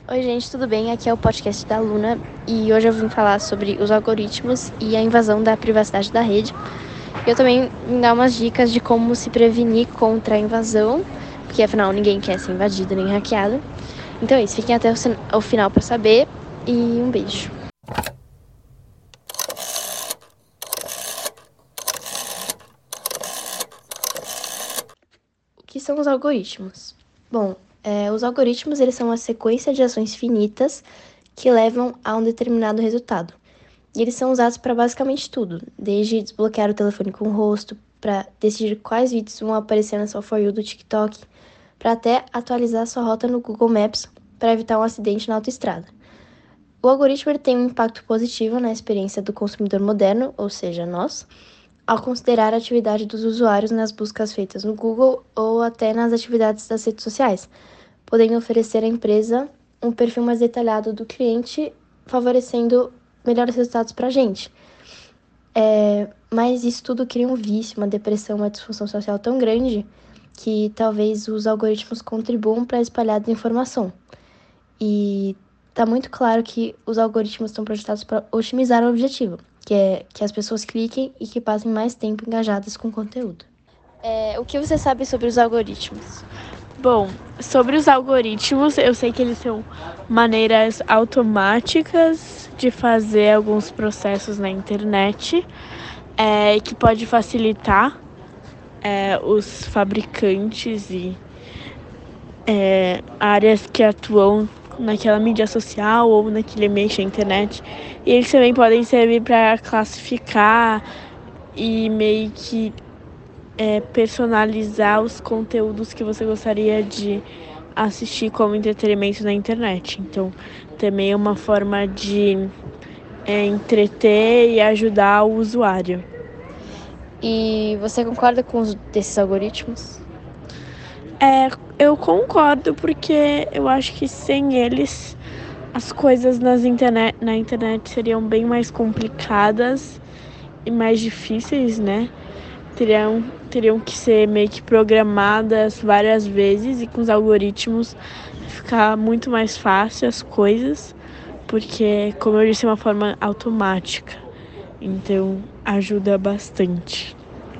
Oi, gente, tudo bem? Aqui é o podcast da Luna e hoje eu vim falar sobre os algoritmos e a invasão da privacidade da rede. Eu também vim dar umas dicas de como se prevenir contra a invasão, porque afinal ninguém quer ser invadido nem hackeado. Então é isso, fiquem até o final para saber e um beijo. O que são os algoritmos? Bom, os algoritmos eles são uma sequência de ações finitas que levam a um determinado resultado. E eles são usados para basicamente tudo, desde desbloquear o telefone com o rosto, para decidir quais vídeos vão aparecer na sua For You do TikTok, para até atualizar sua rota no Google Maps para evitar um acidente na autoestrada. O algoritmo ele tem um impacto positivo na experiência do consumidor moderno, ou seja, nós, ao considerar a atividade dos usuários nas buscas feitas no Google ou até nas atividades das redes sociais, podendo oferecer à empresa um perfil mais detalhado do cliente, favorecendo melhores resultados para a gente. Mas isso tudo cria um vício, uma depressão, uma disfunção social tão grande que talvez os algoritmos contribuam para espalhar desinformação. E tá muito claro que os algoritmos estão projetados para otimizar o objetivo, que é que as pessoas cliquem e que passem mais tempo engajadas com o conteúdo. O que você sabe sobre os algoritmos? Bom, sobre os algoritmos, eu sei que eles são maneiras automáticas de fazer alguns processos na internet, que pode facilitar os fabricantes e áreas que atuam naquela mídia social ou naquele meio da internet. E eles também podem servir para classificar e meio que personalizar os conteúdos que você gostaria de assistir como entretenimento na internet. Então, também é uma forma de entreter e ajudar o usuário. E você concorda com os desses algoritmos? Eu concordo, porque eu acho que sem eles as coisas na internet seriam bem mais complicadas e mais difíceis, né? Teriam que ser meio que programadas várias vezes, e com os algoritmos ficar muito mais fácil as coisas, porque, como eu disse, é uma forma automática. Então, ajuda bastante.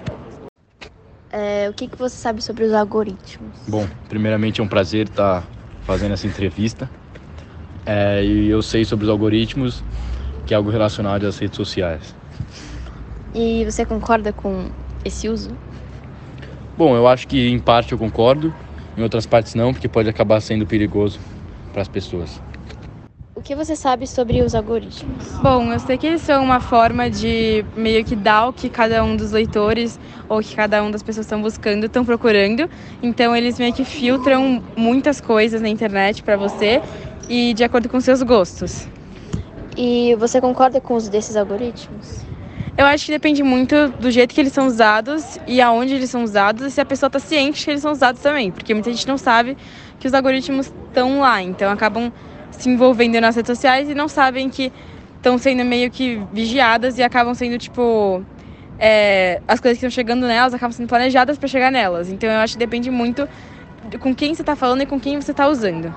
O que você sabe sobre os algoritmos? Bom, primeiramente é um prazer estar fazendo essa entrevista. E eu sei sobre os algoritmos, que é algo relacionado às redes sociais. E você concorda com esse uso? Bom, eu acho que em parte eu concordo, em outras partes não, porque pode acabar sendo perigoso para as pessoas. O que você sabe sobre os algoritmos? Bom, eu sei que eles são uma forma de meio que dar o que cada um dos leitores ou que cada um das pessoas estão buscando, estão procurando. Então eles meio que filtram muitas coisas na internet para você e de acordo com seus gostos. E você concorda com o uso desses algoritmos? Eu acho que depende muito do jeito que eles são usados e aonde eles são usados, e se a pessoa está ciente que eles são usados também, porque muita gente não sabe que os algoritmos estão lá, então acabam se envolvendo nas redes sociais e não sabem que estão sendo meio que vigiadas e acabam sendo, tipo, as coisas que estão chegando nelas acabam sendo planejadas para chegar nelas. Então eu acho que depende muito com quem você está falando e com quem você está usando.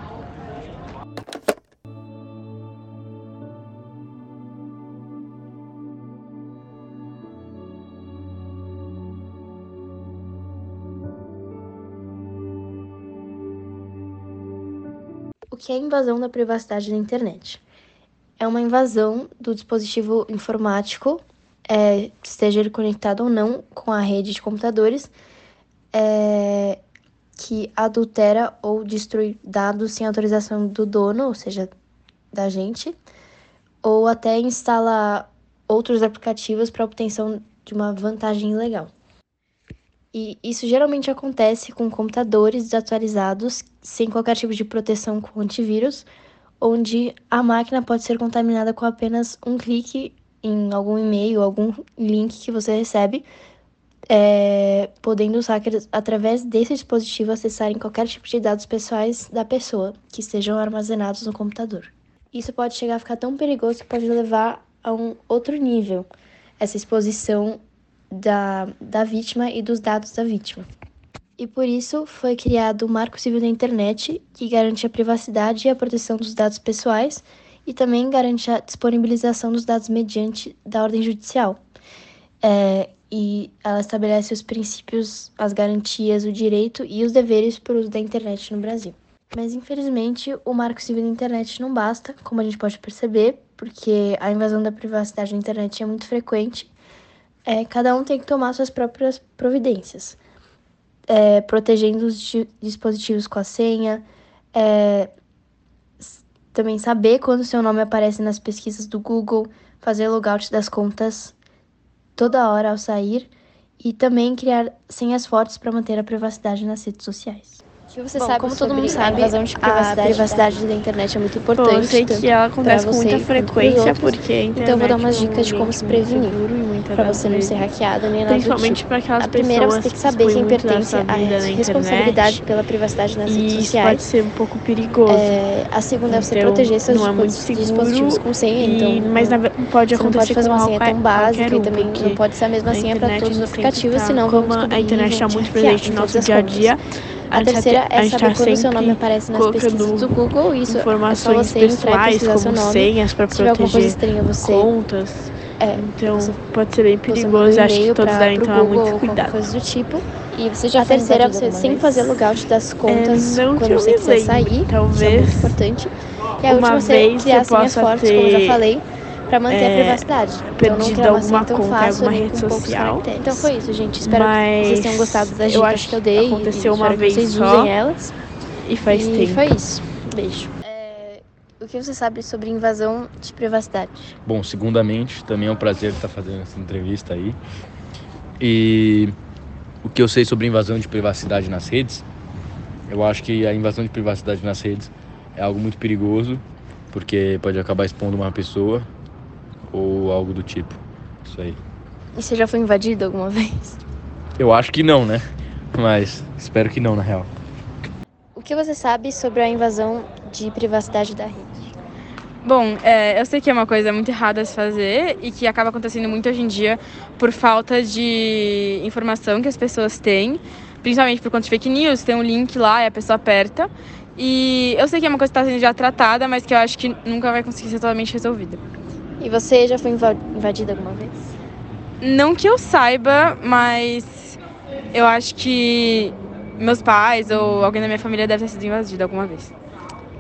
O que é invasão da privacidade na internet? É uma invasão do dispositivo informático, esteja ele conectado ou não com a rede de computadores, que adultera ou destrói dados sem autorização do dono, ou seja, da gente, ou até instala outros aplicativos para obtenção de uma vantagem ilegal. E isso geralmente acontece com computadores desatualizados, sem qualquer tipo de proteção com antivírus, onde a máquina pode ser contaminada com apenas um clique em algum e-mail, algum link que você recebe, podendo os hackers, através desse dispositivo, acessarem qualquer tipo de dados pessoais da pessoa que estejam armazenados no computador. Isso pode chegar a ficar tão perigoso que pode levar a um outro nível, essa exposição da vítima e dos dados da vítima. E por isso foi criado o Marco Civil da Internet, que garante a privacidade e a proteção dos dados pessoais e também garante a disponibilização dos dados mediante da ordem judicial. E ela estabelece os princípios, as garantias, o direito e os deveres para o uso da internet no Brasil. Mas, infelizmente, o Marco Civil da Internet não basta, como a gente pode perceber, porque a invasão da privacidade na internet é muito frequente. Cada um tem que tomar suas próprias providências, protegendo os dispositivos com a senha, também saber quando seu nome aparece nas pesquisas do Google, fazer logout das contas toda hora ao sair e também criar senhas fortes para manter a privacidade nas redes sociais. O que você sabe, como todo mundo sabe, a invasão de privacidade da internet é muito importante. Bom, eu sei que ela acontece com muita frequência, porque a internet então eu vou dar umas dicas de como se prevenir, para você não ser hackeado nem nada do principalmente tipo. para aquelas A primeira, você pessoas tem que saber quem pertence à responsabilidade pela privacidade nas redes e isso sociais. pode ser um pouco perigoso. A segunda é você Então, proteger seus não é muito seguro, dispositivos com senha, mas pode você não acontecer pode fazer com uma senha tão básica e também porque não pode ser a mesma a senha para internet todos os a gente sempre aplicativos, tá- senão vão como descobrir a internet e está vão te muito hackear presente em no nosso todas as dia a contas. dia. A terceira é gente saber tá quando seu nome sempre aparece nas pesquisas colocando do Google. Isso é só informações você entrar e pessoais pesquisar seu como nome. senhas para Se tiver alguma coisa proteger estranha, você contas. Então você pode ser bem manda um perigoso. Acho que e-mail todos devem pro tomar Google muito ou qualquer cuidado. coisa do tipo. E você já A foi terceira é invadido você alguma sempre vez? fazer logout das contas Não que quando eu você me quiser lembre, sair. Isso é talvez muito importante. E a uma última é vez criar eu senhas possa fortes, como eu já ter, falei, para manter a privacidade. Então não perdido criar uma senha alguma tão conta em fácil alguma nem rede com poucos social. caracteres. Então foi isso, gente. Espero que Mas vocês tenham gostado das eu dicas acho que eu dei. aconteceu e uma espero que vez vocês só usem elas. e faz E tempo. foi isso. Beijo. O que você sabe sobre invasão de privacidade? Bom, segundamente, também é um prazer estar fazendo essa entrevista aí. E o que eu sei sobre invasão de privacidade nas redes, eu acho que a invasão de privacidade nas redes é algo muito perigoso, porque pode acabar expondo uma pessoa ou algo do tipo. Isso aí. E você já foi invadido alguma vez? Eu acho que não, né? Mas espero que não, na real. O que você sabe sobre a invasão de privacidade da rede? Bom, eu sei que é uma coisa muito errada a se fazer e que acaba acontecendo muito hoje em dia por falta de informação que as pessoas têm, principalmente por conta de fake news, tem um link lá e a pessoa aperta. E eu sei que é uma coisa que está sendo já tratada, mas que eu acho que nunca vai conseguir ser totalmente resolvida. E você já foi invadida alguma vez? Não que eu saiba, mas eu acho que meus pais ou alguém da minha família deve ter sido invadido alguma vez.